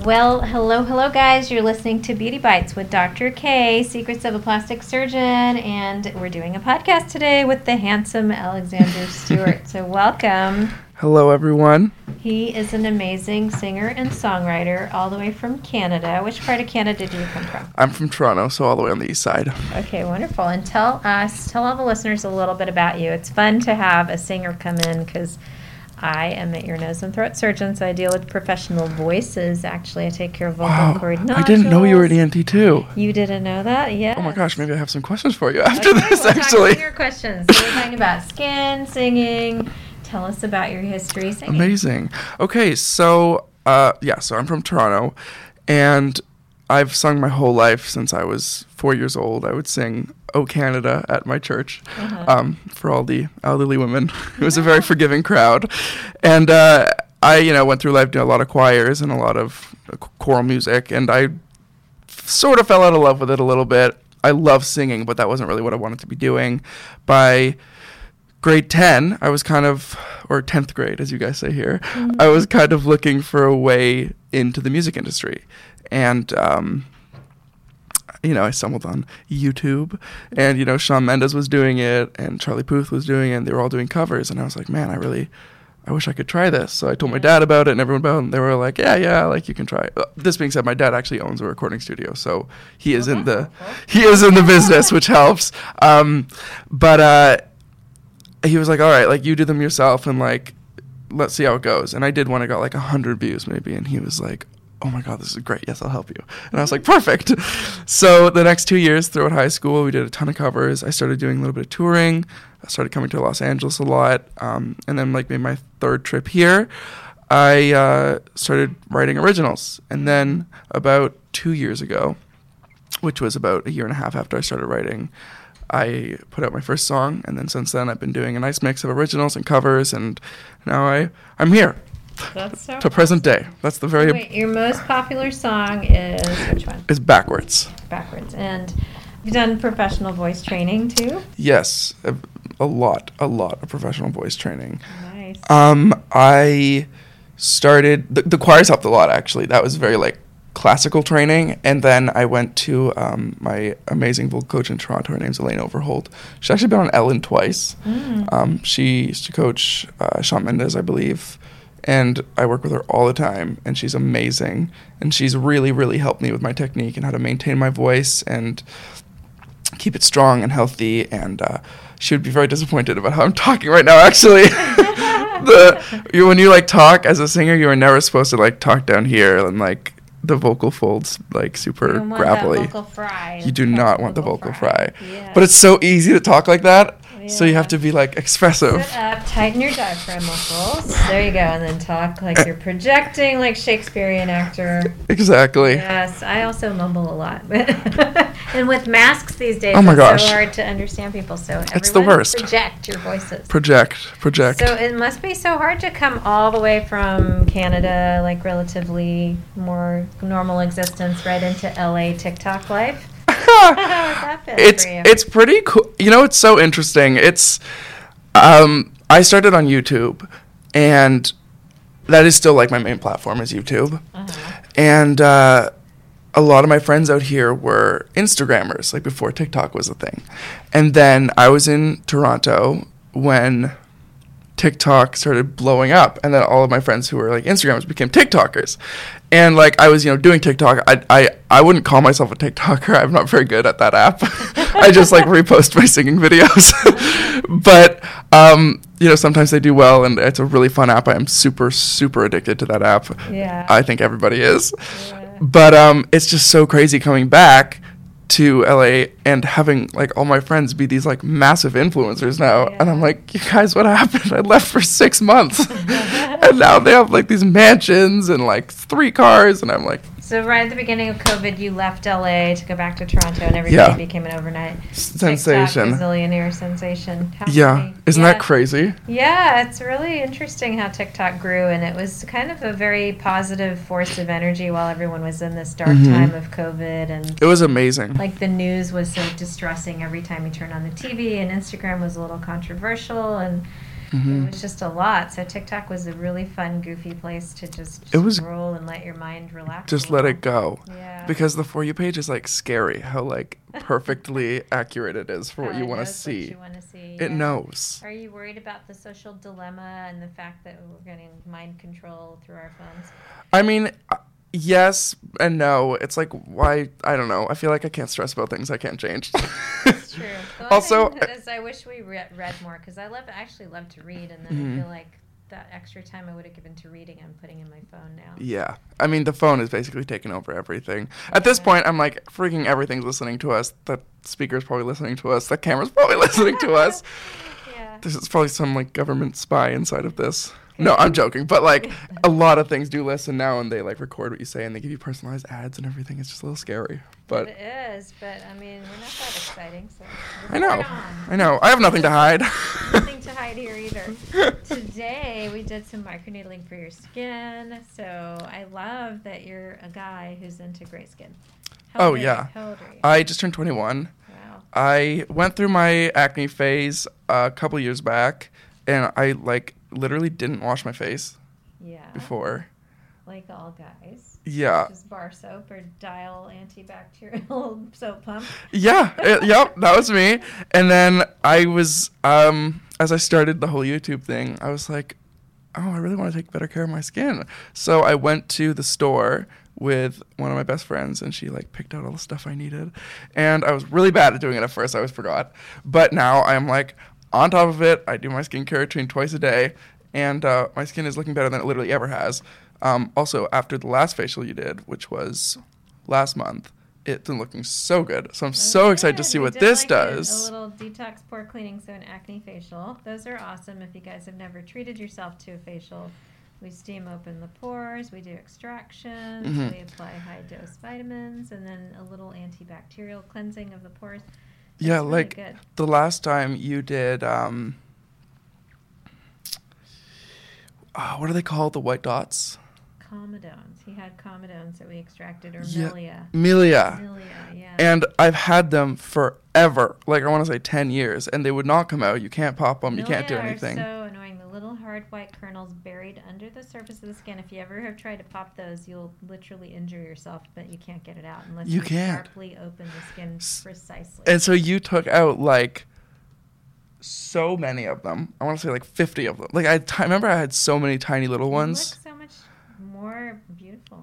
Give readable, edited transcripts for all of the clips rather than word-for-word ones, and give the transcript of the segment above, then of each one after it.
Well, hello, guys. You're listening to Beauty Bites with Dr. K, Secrets of a Plastic Surgeon, and we're doing a podcast today with the handsome Alexander Stewart. So welcome. Hello, everyone. He is an amazing singer and songwriter all the way from Canada. Which part of Canada did you come from? I'm from Toronto, so all the way on the east side. Okay, wonderful. And tell all the listeners a little bit about you. It's fun to have a singer come in because I am an ear, nose, and throat surgeon, so I deal with professional voices. Actually, I take care of vocal cord nodules. I didn't know you were an ENT too. You didn't know that? Yeah. Oh my gosh, maybe I have some questions for you after this, actually. Talk your questions. So we're talking about skin, singing. Tell us about your history singing. Amazing. Okay, so I'm from Toronto, and I've sung my whole life since I was 4 years old. I would sing "O Canada" at my church for all the elderly women. It was a very forgiving crowd. And I went through life doing a lot of choirs and a lot of choral music, and I sort of fell out of love with it a little bit. I love singing, but that wasn't really what I wanted to be doing. By grade 10, I was or 10th grade, as you guys say here, I was kind of looking for a way into the music industry. And I stumbled on YouTube, and, Shawn Mendes was doing it, and Charlie Puth was doing it, and they were all doing covers, and I was like, man, I wish I could try this. So I told my dad about it, and everyone about it, and they were like, yeah, like, you can try it. This being said, my dad actually owns a recording studio, so he is in the business, which helps. But he was like, all right, like, you do them yourself, and, like, let's see how it goes. And I did one, I got like 100 views maybe, and he was like, oh my God, this is great. Yes, I'll help you. And I was like, perfect. So the next 2 years throughout high school, we did a ton of covers. I started doing a little bit of touring. I started coming to Los Angeles a lot. And then maybe my third trip here, I started writing originals. And then about 2 years ago, which was about a year and a half after I started writing, I put out my first song. And then since then, I've been doing a nice mix of originals and covers. And now I'm here. That's so to present day. That's the very... Wait, your most popular song is which one? It's Backwards. Backwards. And you've done professional voice training too? Yes, a lot of professional voice training. Nice. I started... The choirs helped a lot, actually. That was very, classical training. And then I went to my amazing vocal coach in Toronto. Her name's Elaine Overholt. She's actually been on Ellen twice. She used to coach Shawn Mendes, I believe. And I work with her all the time, and she's amazing. And she's really, really helped me with my technique and how to maintain my voice and keep it strong and healthy. And she would be very disappointed about how I'm talking right now, actually. When you, talk as a singer, you are never supposed to, talk down here and, the vocal folds, super gravelly. That vocal fry. You do not want the vocal fry. Yeah. But it's so easy to talk like that. So you have to be expressive. Sit up, tighten your diaphragm muscles. There you go, and then talk like you're projecting like Shakespearean actor. Exactly. Yes, I also mumble a lot. And with masks these days, it's so hard to understand people. So it's the worst. Project your voices. Project. So it must be so hard to come all the way from Canada, relatively more normal existence, right into LA TikTok life. It's pretty cool. It's so interesting. It's I started on YouTube, and that is still my main platform is YouTube. And a lot of my friends out here were Instagrammers, before TikTok was a thing. And then I was in Toronto when TikTok started blowing up, and then all of my friends who were Instagrammers became TikTokers. And I was doing TikTok. I wouldn't call myself a TikToker. I'm not very good at that app. I just repost my singing videos. But sometimes they do well, and it's a really fun app. I am super addicted to that app. Yeah. I think everybody is. Yeah. But it's just so crazy coming back to LA and having all my friends be these massive influencers now. And I'm like, you guys, what happened? I left for 6 months and now they have these mansions and 3 cars, and I'm like, so right at the beginning of COVID, you left LA to go back to Toronto, and everybody became an overnight sensation. TikTok gazillionaire sensation. Isn't that crazy? Yeah, it's really interesting how TikTok grew, and it was kind of a very positive force of energy while everyone was in this dark time of COVID, and it was amazing. The news was so distressing every time you turned on the TV, and Instagram was a little controversial, and Mhm. It was just a lot. So TikTok was a really fun, goofy place to just It was- scroll and let your mind relax. Just a let little. it go. Yeah. Because the For You page is like scary how like perfectly accurate it is for what How you it want to knows see. What you want to see. It yeah. knows. Are you worried about the social dilemma and the fact that we're getting mind control through our phones? I mean, yes and no. It's like, why? I don't know. I feel like I can't stress about things I can't change. It's true. The one Also, thing is I wish we read more because actually love to read, and then Mhm. I feel like that extra time I would have given to reading, I'm putting in my phone now. yeah. I mean, the phone is basically taking over everything. At this Yeah. point, I'm like, freaking everything's listening to us. The speaker's probably listening to us. The camera's probably listening to us. Yeah. There's probably some like government spy inside of this. No, I'm joking. But like a lot of things do listen now, and they like record what you say, and they give you personalized ads and everything. It's just a little scary. But It is, but I mean, we're not that exciting, so. I know. report on. I know. I have nothing to hide. Nothing to hide here either. Today we did some microneedling for your skin, so I love that you're a guy who's into gray skin. How Oh, old are you? yeah. How old are you? I just turned 21. Wow. I went through my acne phase a couple years back, and I like literally didn't wash my face Yeah. before. Like all guys. Yeah. Just bar soap or Dial antibacterial soap pump. Yeah. Yep. That was me. And then I was, as I started the whole YouTube thing, I was like, oh, I really want to take better care of my skin. So I went to the store with one of my best friends, and she like picked out all the stuff I needed. And I was really bad at doing it at first. I always forgot. But now I'm like on top of it. I do my skincare routine twice a day, and my skin is looking better than it literally ever has. Also, after the last facial you did, which was last month, it's been looking so good. So I'm so excited to see We what did this like does. A little detox pore cleaning, so an acne facial. Those are awesome if you guys have never treated yourself to a facial. We steam open the pores, we do extractions, Mhm. we apply high dose vitamins, and then a little antibacterial cleansing of the pores. Yeah, It's really like good. the last time you did, what are they called? The white dots? Comedones. He had comedones that we extracted, or Yeah. milia. Milia. Milia, yeah. And I've had them forever. Like, I want to say 10 years. And they would not come out. You can't pop them. You can't do Milia anything. are so annoying. The little hard white kernels buried under the surface of the skin. If you ever have tried to pop those, you'll literally injure yourself, but you can't get it out unless You can't. sharply open the skin precisely. And so you took out, like, so many of them. I want to say, like, 50 of them. Like, I remember I had so many tiny little You ones. look so much more beautiful.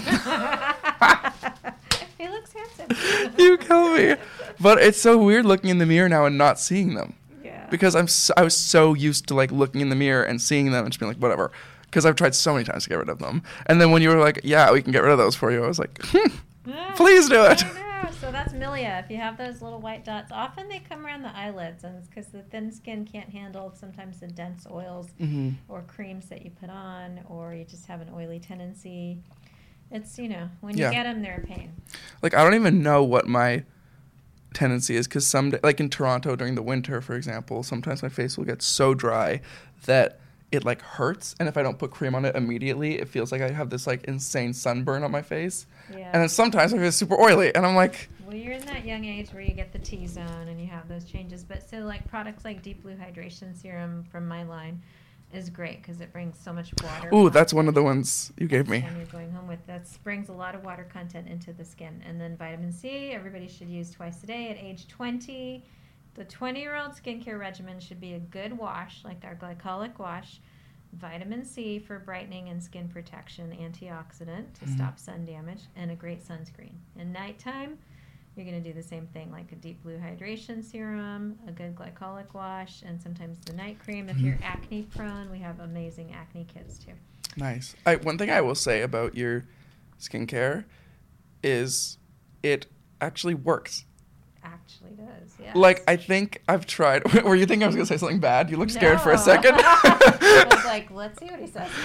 He looks handsome. You kill me. But it's so weird looking in the mirror now and not seeing them. Yeah. Because I was so used to like looking in the mirror and seeing them and just being like, whatever. Because I've tried so many times to get rid of them. And then when you were like, yeah, we can get rid of those for you, I was like, please do it. I know. So that's milia. If you have those little white dots, often they come around the eyelids, and it's because the thin skin can't handle sometimes the dense oils Hmm. or creams that you put on, or you just have an oily tendency. It's, when you Yeah. get them, they're a pain. Like, I don't even know what my tendency is because like in Toronto during the winter, for example, sometimes my face will get so dry that it like hurts. And if I don't put cream on it immediately, it feels like I have this like insane sunburn on my face. Yeah. And then sometimes I feel super oily. And I'm like, Well, you're in that young age where you get the T-zone and you have those changes. But so like products like Deep Blue Hydration Serum from my line is great because it brings so much water. ooh, that's one of the ones you gave me. And you're going home with that brings a lot of water content into the skin. And then vitamin C, everybody should use twice a day at age 20. The 20-year-old skincare regimen should be a good wash, like our glycolic wash. Vitamin C for brightening and skin protection, antioxidant to stop sun damage, and a great sunscreen. And nighttime, you're going to do the same thing, like a Deep Blue Hydration Serum, a good glycolic wash, and sometimes the night cream. If you're acne prone, we have amazing acne kits too. Nice. One thing I will say about your skincare is it actually works. Actually does, yeah. Like, I think I've tried. Were you thinking I was going to say something bad? You looked scared for a No. second. I was like, let's see what he says.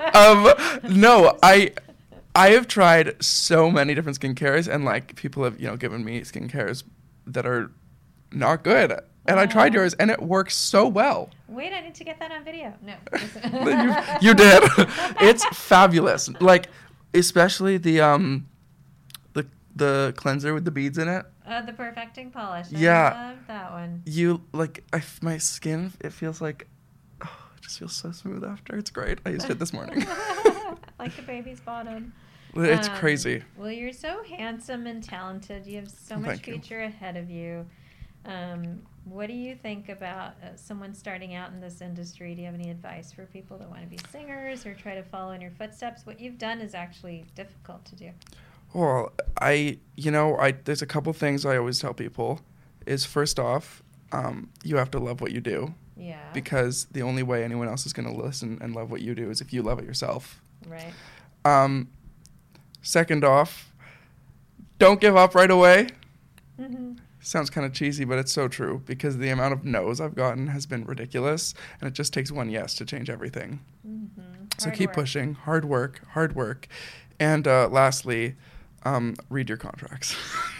No, I have tried so many different skincares, and like people have given me skincare that are not good, and I tried yours, and it works so well. Wait, I need to get that on video. No. You did. It's fabulous. Like, especially the cleanser with the beads in it. The Perfecting Polish. Yeah. I love that one. My skin, it feels like just feels so smooth after. It's great. I used it this morning. Like a baby's bottom. It's crazy. Well, you're so handsome and talented. You have so much Thank you. future ahead of you. What do you think about someone starting out in this industry? Do you have any advice for people that want to be singers or try to follow in your footsteps? What you've done is actually difficult to do. Well, there's a couple things I always tell people is first off, you have to love what you do. Yeah. Because the only way anyone else is going to listen and love what you do is if you love it yourself. Right. Second off, don't give up right away. Mm-hmm. Sounds kind of cheesy, but it's so true because the amount of no's I've gotten has been ridiculous, and it just takes one yes to change everything. Mm-hmm. So keep pushing. Hard work. And lastly, read your contracts.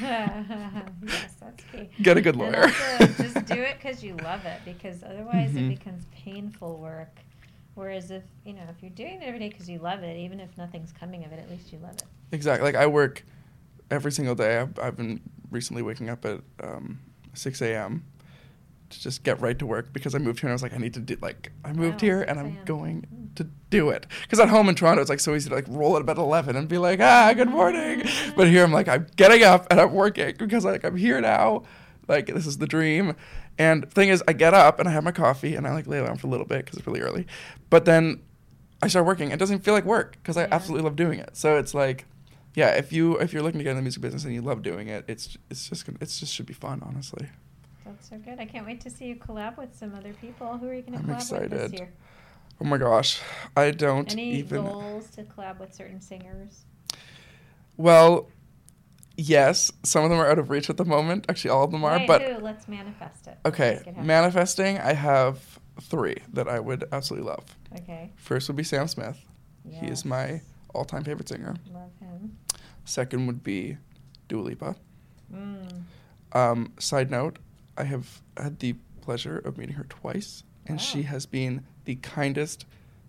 Yes, that's key. Get a good lawyer. And also, just do it because you love it, because otherwise it becomes painful work. Whereas if you're doing it every day because you love it, even if nothing's coming of it, at least you love it. Exactly. Like I work every single day. I've been recently waking up at 6 a.m. to just get right to work because I moved here and I was like, I need to do, I moved here and I'm going to do it. Because at home in Toronto, it's like so easy to roll out of bed at 11 and be like, good morning. But here I'm like, I'm getting up and I'm working because I'm here now. Like this is the dream. And the thing is, I get up and I have my coffee and I lay around for a little bit because it's really early. But then I start working. It doesn't feel like work because I absolutely love doing it. So it's like, yeah, if you're looking to get in the music business and you love doing it, it just should be fun, honestly. That's so good. I can't wait to see you collab with some other people. Who are you going to I'm collab with this year? Oh my gosh, I don't Any even. goals to collab with certain singers? Well, yes, some of them are out of reach at the moment. Actually, all of them are. Wait, but who? Let's manifest it. Okay, Let's make it happen. manifesting. I have 3 that I would absolutely love. Okay. First would be Sam Smith. Yes. He is my all-time favorite singer. Love him. Second would be Dua Lipa. Mm. Side note, I have had the pleasure of meeting her twice, and she has been the kindest,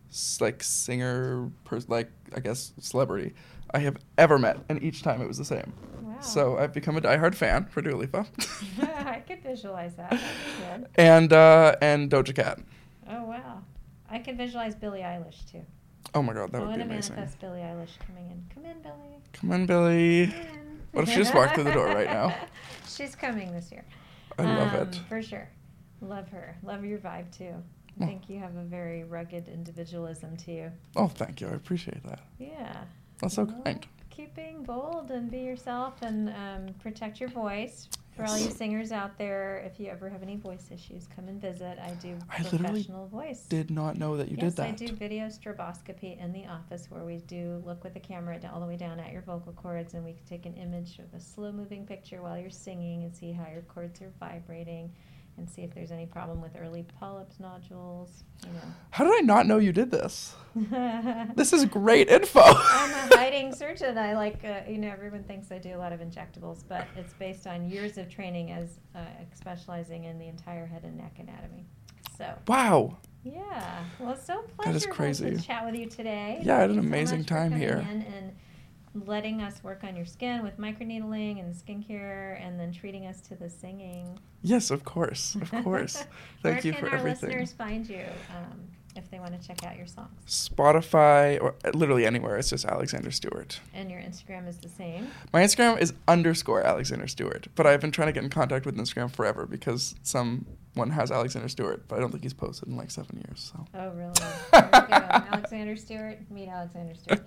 singer, I guess, celebrity I have ever met, and each time it was the same. Wow. So I've become a diehard fan for Dua Lipa. I could visualize that. That'd be good. And Doja Cat. Oh, wow. I could visualize Billie Eilish, too. Oh my God, that I would be want to amazing. manifest Billie Eilish coming in. Come in, Billie. Come on, Billy. Come in. What if she just walked through the door right now? She's coming this year. I love it. For sure. Love her. Love your vibe, too. I think you have a very rugged individualism to you. Oh, thank you. I appreciate that. Yeah. That's so kind. Keep being bold and be yourself and protect your voice. For all you singers out there, if you ever have any voice issues, come and visit. I do professional voice. Did not know that you did that. Yes, I do video stroboscopy in the office where we do look with the camera all the way down at your vocal cords, and we can take an image of a slow-moving picture while you're singing and see how your cords are vibrating and see if there's any problem with early polyps, nodules, How did I not know you did this? This is great info. I'm a hiding surgeon. I everyone thinks I do a lot of injectables, but it's based on years of training as specializing in the entire head and neck anatomy. So. Wow. Yeah. Well, it's so That is pleasurable crazy. to chat with you today. Yeah, I had an Thank you so amazing much for time coming here. in and letting us work on your skin with microneedling and skincare, and then treating us to the singing. Yes, of course. Of course. Thank you for Where everything. can our listeners find you if they want to check out your songs? Spotify, or literally anywhere. It's just Alexander Stewart. And your Instagram is the same? My Instagram is _Alexander Stewart, but I've been trying to get in contact with Instagram forever because someone has Alexander Stewart, but I don't think he's posted in 7 years. So. Oh, really? There we go. Alexander Stewart. Meet Alexander Stewart.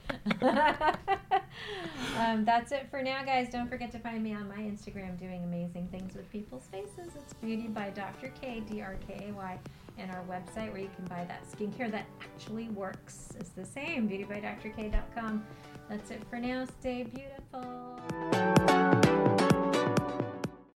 That's it for now, guys. Don't forget to find me on my Instagram doing amazing things with people's faces. It's Beauty by Dr. K, DRKAY. And our website where you can buy that skincare that actually works is the same, beautybydrk.com. That's it for now. Stay beautiful.